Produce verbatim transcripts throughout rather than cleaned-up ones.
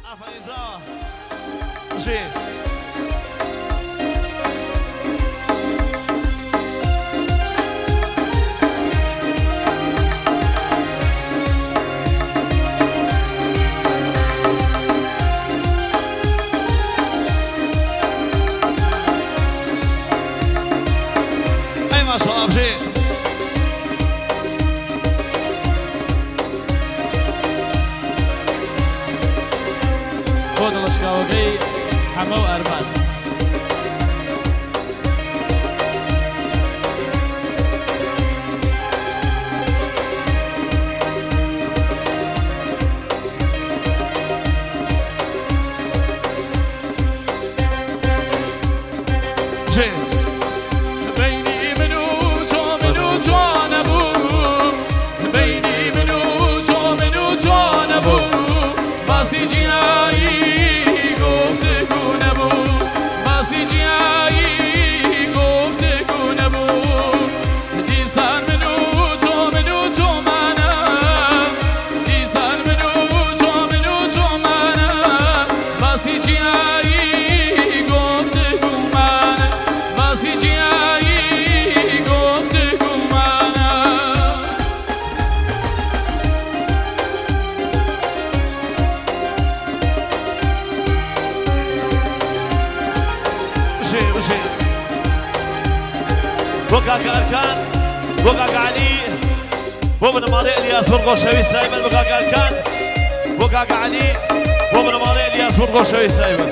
افریزا جی ای ماشاءالله جی دڵشکاوەکەی هەمە و ئەرمان بینی من و تو من و تو نبود بینی من و تو من و تو نبود باسی جیایی بوكاك أركان بوكاك علي وابن مالي الياس فرقوشوي سايبر بوكاك أركان بوكاك علي وابن مالي الياس فرقوشوي سايبر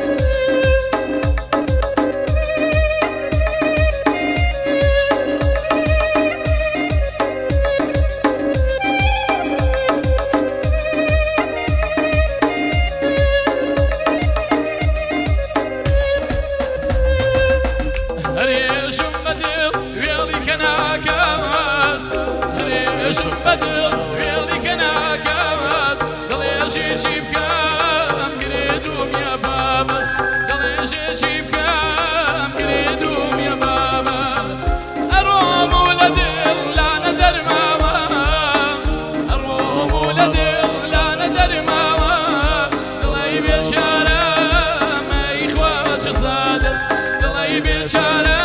بدر ويلي كنا كاس ضل يجي بكام قريدوم يا بابس ضل يجي بكام قريدوم يا بابس أروم ولد لا ندر ماما أروم ولد لا ندر ماما ضل يبي شارع ما يخواتش صادس ضل يبي شارع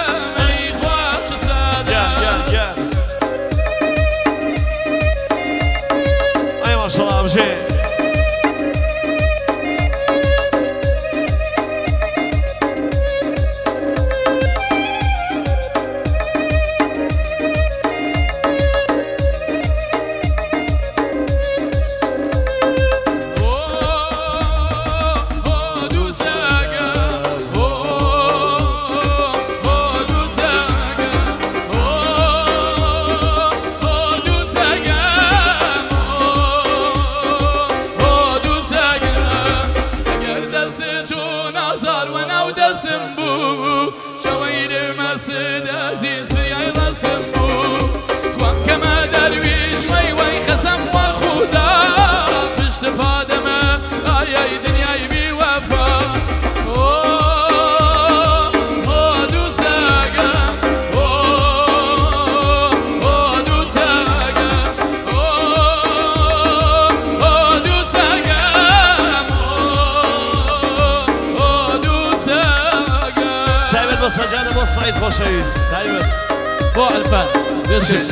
شراب سمبو شويل مسد عزيز في عيض سمبو خوان كما درويش وي وي خسم وخدا فيش تفادمه اي اي دنيا يبي وفا سجانب الصعيد خوشويس دايما فوق الفن بيرشش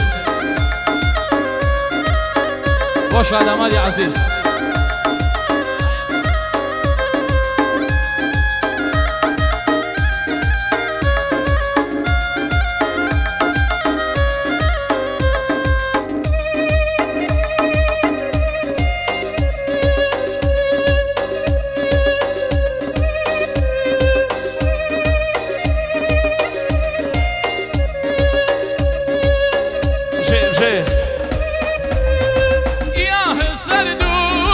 خوش بعد عمال يا عزيز يا السردو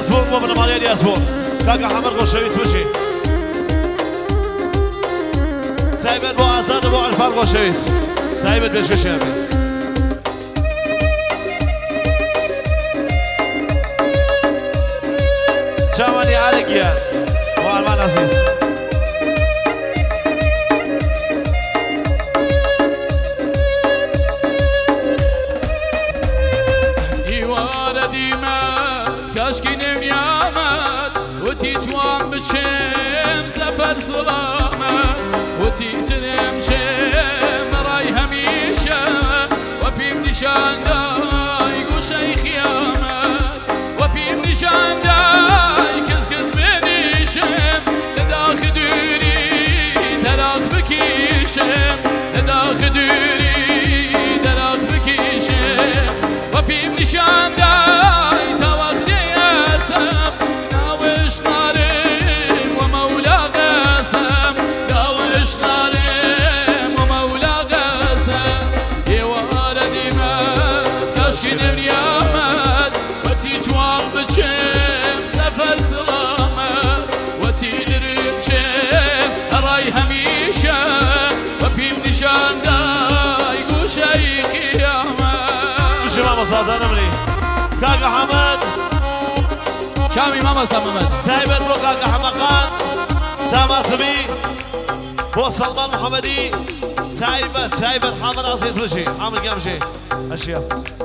الياسبور بو بنمالي الياسبور كاكا حمد غوشويس بشي تايبت بو آزاد بو عرفان غوشويس تايبت بيش كشامي شاماني عالقيا وعرمان عزيز كاشكي نميامات وتي جوان بشم سفر سلامة وتي جنم شم راي هميشة وبيم نشان داي قوشي خيامات وبيم نشان داي كز كز بنيشم لداخ دوري دراخ بكيشم لداخ دوري دراخ بكيشم وبيم نشان داي داوش نارم ومولا قسم داوش نارم ومولا قسم يوار ديما كاشكي نميامات وتي جوان بجم سفر سلامة وتي درمشم راي هميشة وبيم نشان داي قوشي قيامة وشي ماما صادانا مني كاكا حمد شامي ماما ساممد تايبت بو كاكا حمقان تاماسبي بو سلمان محمدي تايبت تايبت حامد عزيز بشي حامد قام شي اشياء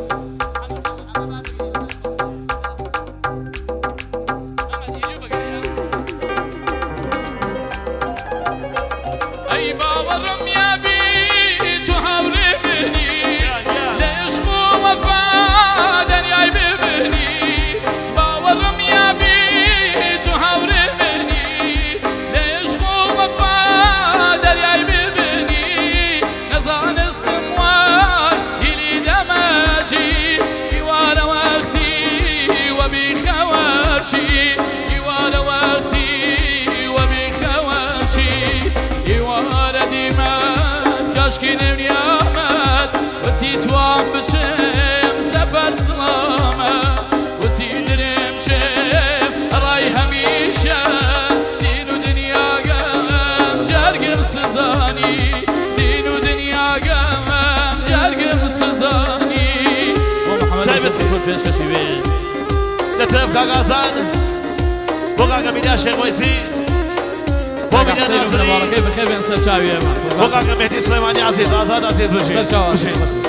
اي باورم يا بي تحاوري بني ليش مو مفادن يا ببني باورم يا بي تحاوري بني ليش مو مفادن يا ببني نزان استموال يلي دماجي يوار واغسي وبخوارشي يوار واغسي وبخوارشي يوار ديمات كاشكي نميامات وتي توام بشم سفر سلامة وتي درمشم راي هميشة دين ودنيا قام جرقم سزاني دين ودنيا قام جرقم سزاني ومحمد يوسف بيش كشيبين نترف كاكا زان بو كاكا ميديا شيخ ويسي بو ميديا حسين بن ناصري مبارك بخير بنسى شاوي بو كاكا مهدي سليماني عزيز آزاد عزيز بشي سر شاوي بشي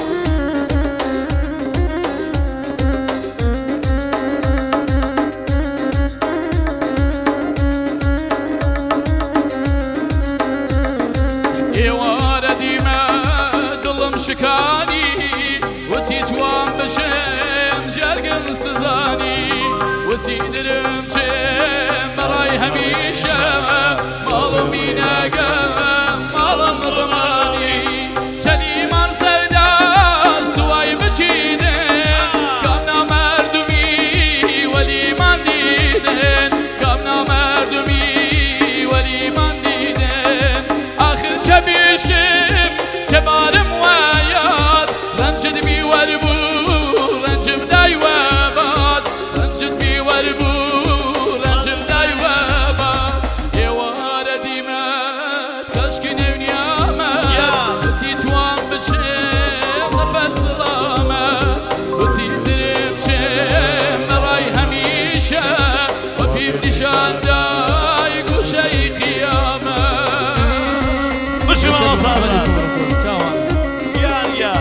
يوار ديما دلم شكاني وتي جوان بشم جرقم سزاني وتي درمشم راي هميشة مالو مينا قام مالم رماني شليمان سردا سواي بشيدن قامنا مردمي وليمان ديدن قامنا مردمي وليمان ديدن آخر شبيشم شبارم وياد رنجد بي وربو رنجم داي وباد رنجد بي وربو رنجم داي وباد يوار ديمات كاشكي نميامات وتي جوان بشم سفر سلامة وتي درمشم راي هميشة وبيم نشان داي قوشي قيامة بشي ماما محمد يوسف صادانا شاوان يا يا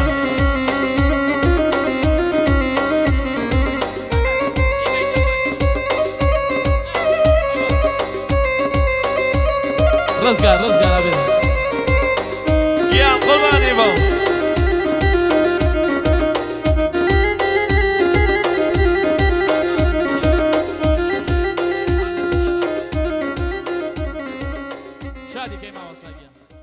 رزقار رزقار أبي يا قرباني بو شادي كيما وصل